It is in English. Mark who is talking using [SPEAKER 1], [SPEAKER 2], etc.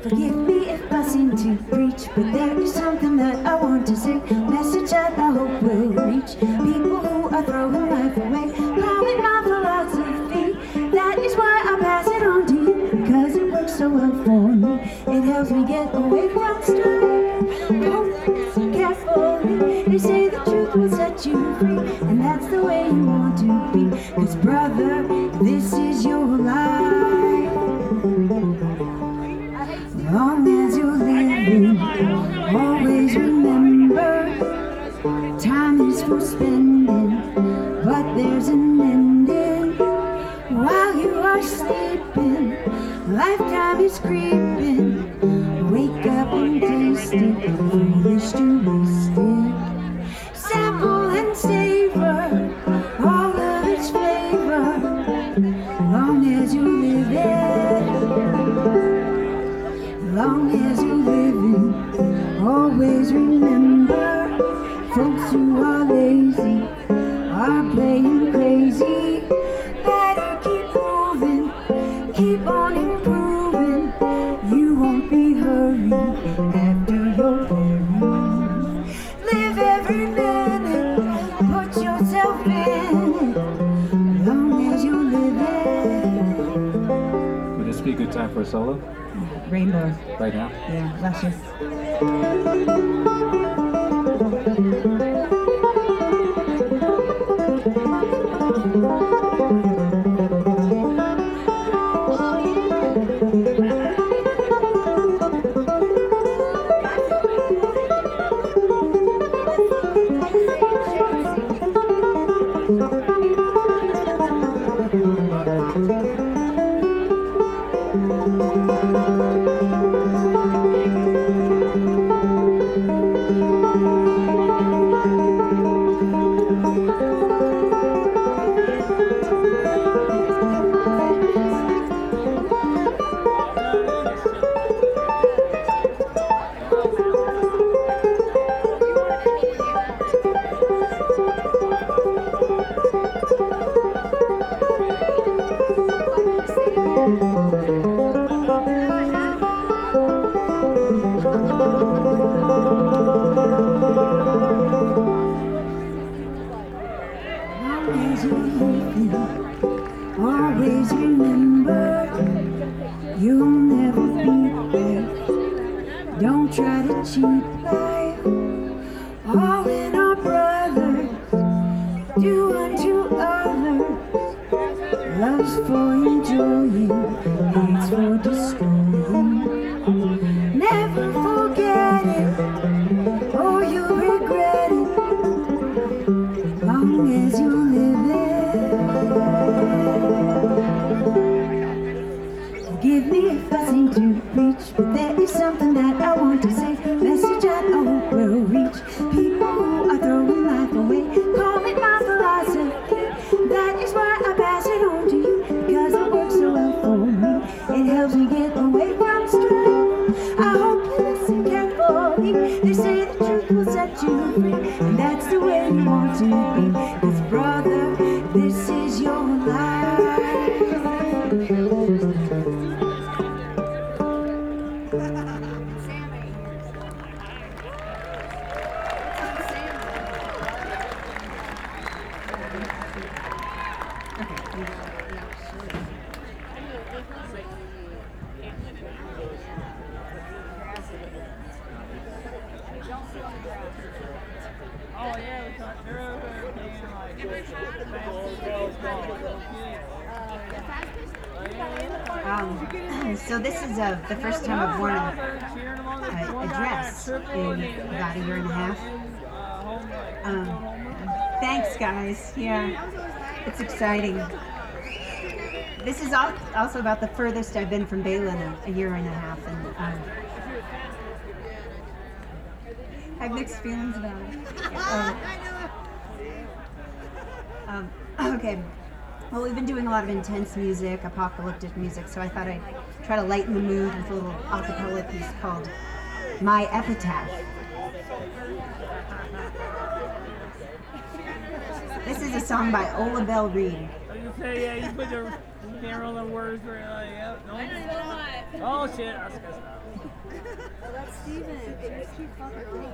[SPEAKER 1] Forgive me if I seem to preach, but there is something that I want to say. Message that I hope will reach people who are throwing life away. Call it my philosophy. That is why I pass it on to you, because it works so well for me. It helps me get away from strife. Don't listen carefully. They say the truth will set you free, and that's the way you want to be. 'Cause brother, this is your life. Long as you're living, always remember, time is for spending, but there's an ending. While you are sleeping, lifetime is creeping. Wake up and taste it, foolish to waste it. Sample and savor all of its flavor. Long as you're living, long as you're living, always remember, folks who are lazy are playing crazy. Better keep moving, keep on improving. You won't be hurried after you're buried. Live every minute, put yourself in it, long as you're living.
[SPEAKER 2] Would this be a good time for a solo?
[SPEAKER 1] Rainbow.
[SPEAKER 2] Right now?
[SPEAKER 1] Yeah, luscious. Always remember, you'll never be there. Don't try to cheat life. All in our brothers, do unto others. Love's for enjoying, hate's for destroying. Never forget it, or you'll regret it. Long as you're living. Forgive me if I seem to preach, but there is something that I want to say. Message I hope will reach people who are throwing life away. Call it my philosophy. That is why I pass it on to you, because it works so well for me. It helps me get away from strife. I hope you listen carefully. They say the truth will set you free, and that's the way you want to be. 'Cause brother, this is your life.
[SPEAKER 3] Oh yeah, we talked
[SPEAKER 4] So this is the first time I've worn a dress in about a year and a half. Thanks, guys. Yeah, it's exciting. This is also about the furthest I've been from Balen in a year and a half, and I have mixed feelings about it. Okay. Well, we've been doing a lot of intense music, apocalyptic music, so I thought I'd try to lighten the mood with a little a cappella piece called My Epitaph. This is a song by Ola Belle Reed.
[SPEAKER 3] Yeah, you put your Can't remember the words right now. Yep. No.
[SPEAKER 5] I don't even know what.
[SPEAKER 3] Oh shit! I was gonna stop.
[SPEAKER 5] Oh, that's Steven.